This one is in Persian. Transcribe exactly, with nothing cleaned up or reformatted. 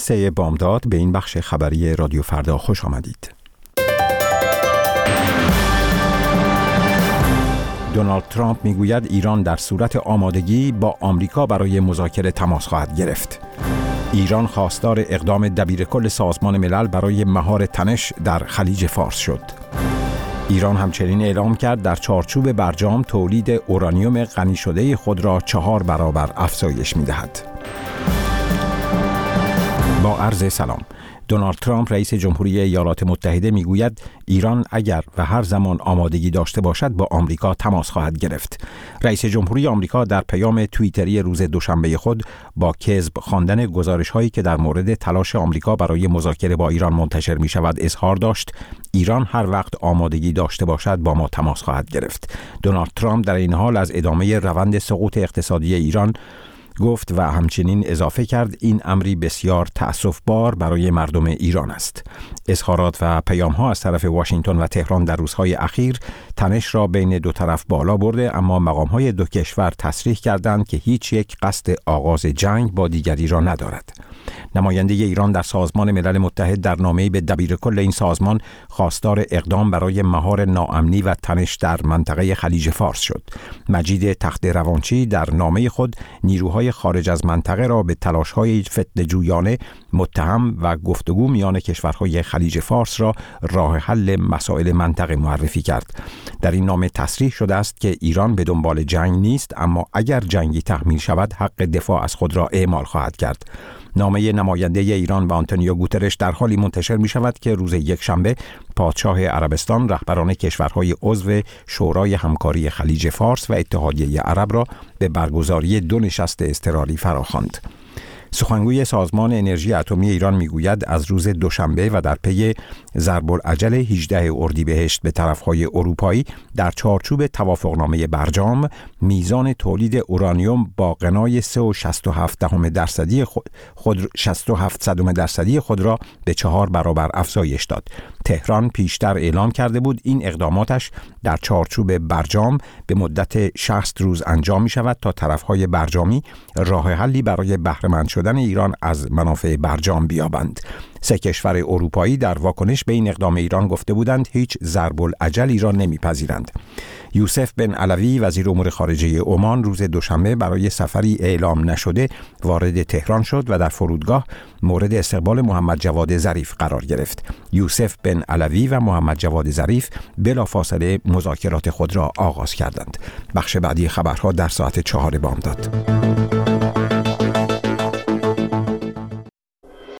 سه بامداد به این بخش خبری رادیو فردا خوش آمدید. دونالد ترامپ میگوید ایران در صورت آمادگی با آمریکا برای مذاکره تماس خواهد گرفت. ایران خواستار اقدام دبیرکل سازمان ملل برای مهار تنش در خلیج فارس شد. ایران همچنین اعلام کرد در چارچوب برجام تولید اورانیوم غنی شده خود را چهار برابر افزایش می‌دهد. با عرض سلام. دونالد ترامپ رئیس جمهوری ایالات متحده میگوید ایران اگر و هر زمان آمادگی داشته باشد با آمریکا تماس خواهد گرفت. رئیس جمهوری آمریکا در پیام توییتری روز دوشنبه خود با کذب خواندن گزارش‌هایی که در مورد تلاش آمریکا برای مذاکره با ایران منتشر می‌شود اظهار داشت ایران هر وقت آمادگی داشته باشد با ما تماس خواهد گرفت. دونالد ترامپ در این حال از ادامه روند سقوط اقتصادی ایران گفت و همچنین اضافه کرد این امری بسیار تأسف‌بار برای مردم ایران است. اظهارات و پیام‌ها از طرف واشنگتن و تهران در روزهای اخیر تنش را بین دو طرف بالا برده، اما مقام‌های دو کشور تصریح کردند که هیچ یک قصد آغاز جنگ با دیگری را ندارد. نماینده ایران در سازمان ملل متحد در نامه‌ای به دبیرکل این سازمان خواستار اقدام برای مهار ناامنی و تنش در منطقه خلیج فارس شد. مجید تخت روانچی در نامه خود نیروهای خارج از منطقه را به تلاش‌های فتنه‌جویانه متهم و گفتگو میان کشورهای خلیج فارس را راه حل مسائل منطقه معرفی کرد. در این نامه تصریح شده است که ایران به دنبال جنگ نیست، اما اگر جنگی تحمیل شود حق دفاع از خود را اعمال خواهد کرد. نامه نماینده ایران و آنتونیو گوترش در حالی منتشر می شود که روز یکشنبه پادشاه عربستان رهبران کشورهای عضو شورای همکاری خلیج فارس و اتحادیه عرب را به برگزاری دو نشست اضطراری فراخواند. سخنگوی سازمان انرژی اتمی ایران میگوید از روز دوشنبه و در پی ضرب العجل هجدهم اردیبهشت به طرفهای اروپایی در چارچوب توافقنامه برجام میزان تولید اورانیوم با غنای سه و شصت و هفت دهم درصدی خود شصت و هفت صدم درصدی خود را به چهار برابر افزایش داد. تهران پیشتر اعلام کرده بود این اقداماتش در چارچوب برجام به مدت شصت روز انجام می شود تا طرفهای برجامی راه حلی برای بهره مند شدن ایران از منافع برجام بیابند. سه کشور اروپایی در واکنش به این اقدام ایران گفته بودند هیچ ضرب العجل ایران نمیپذیرند. یوسف بن علوی وزیر امور خارجه عمان روز دوشنبه برای سفری اعلام نشده وارد تهران شد و در فرودگاه مورد استقبال محمد جواد ظریف قرار گرفت. یوسف بن علوی و محمد جواد ظریف بلافاصله مذاکرات خود را آغاز کردند. بخش بعدی خبرها در ساعت چهار بامداد.